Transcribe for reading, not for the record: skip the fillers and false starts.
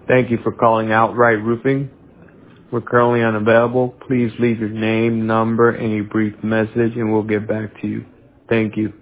Thank you for calling Outright Roofing. We're currently unavailable. Please leave your name, number, and a brief message, and we'll get back to you. Thank you.